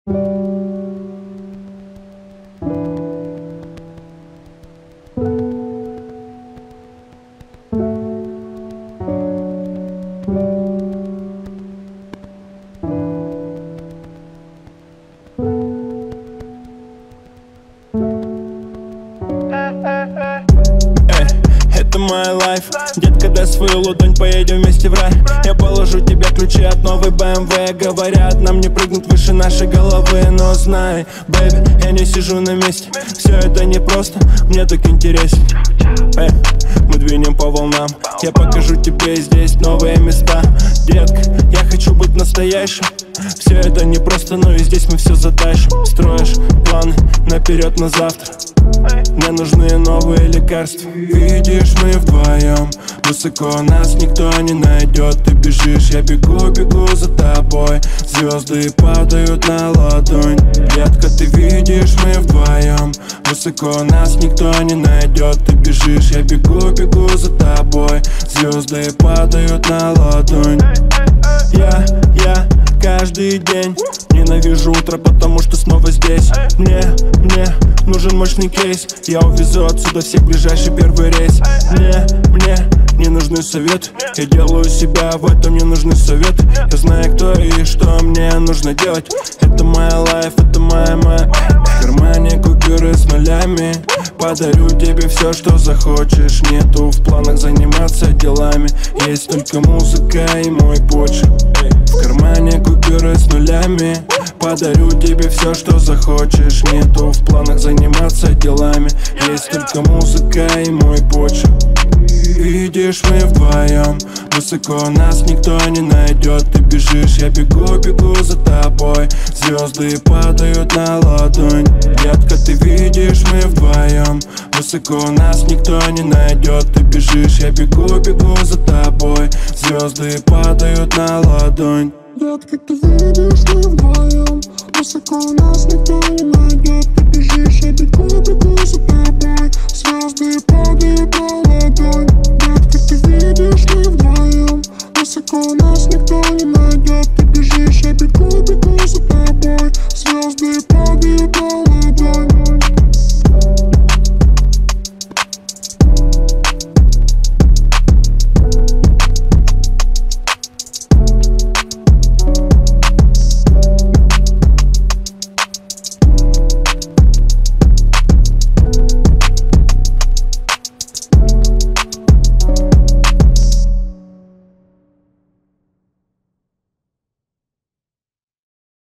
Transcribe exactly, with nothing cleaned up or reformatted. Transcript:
Это моя лайф. Детка, дай свою ладонь, поедем вместе в рай. Я положу тебе ключи от новой бэ эм вэ. Говорят, нам не прыгнуть выше нашей головы. Но знай, бэйби, я не сижу на месте. Все это не просто, мне так интересно. Эй, мы двинем по волнам. Я покажу тебе здесь новые места. Детка, я хочу быть настоящим. Все это не просто, но и здесь мы все затащим. Строишь планы наперед на завтра. Мне нужны новые лекарства. Видишь, мы вдвоем, высоко нас никто не найдет. Ты бежишь, я бегу, бегу за тобой. Звезды падают на ладонь. Детка, ты видишь, мы вдвоем, высоко нас никто не найдет. Ты бежишь, я бегу, бегу за тобой. Звезды падают на ладонь. Я, я каждый день ненавижу утро, потому что снова здесь. Мне, мне нужен мощный кейс. Я увезу отсюда всех ближайший первый рейс. Мне, мне не нужны советы. Я делаю себя, в этом не нужны советы. Я знаю, кто и что мне нужно делать. Это моя лайф, это моя моя. В кармане купюры с нулями. Подарю тебе все, что захочешь. Нету в планах заниматься делами. Есть только музыка и мой почерк. В кармане купюры с нулями. Подарю тебе все, что захочешь. Нету в планах заниматься делами. Есть только музыка и мой почерк. Видишь, мы вдвоем, высоко нас никто не найдет. Ты бежишь, я бегу, бегу за тобой. Звезды падают на ладонь. Детка, ты видишь, мы вдвоем, высоко нас никто не найдет. Ты бежишь, я бегу, бегу за тобой. Звезды падают на ладонь. Детка, ты видишь, мы вдвоем.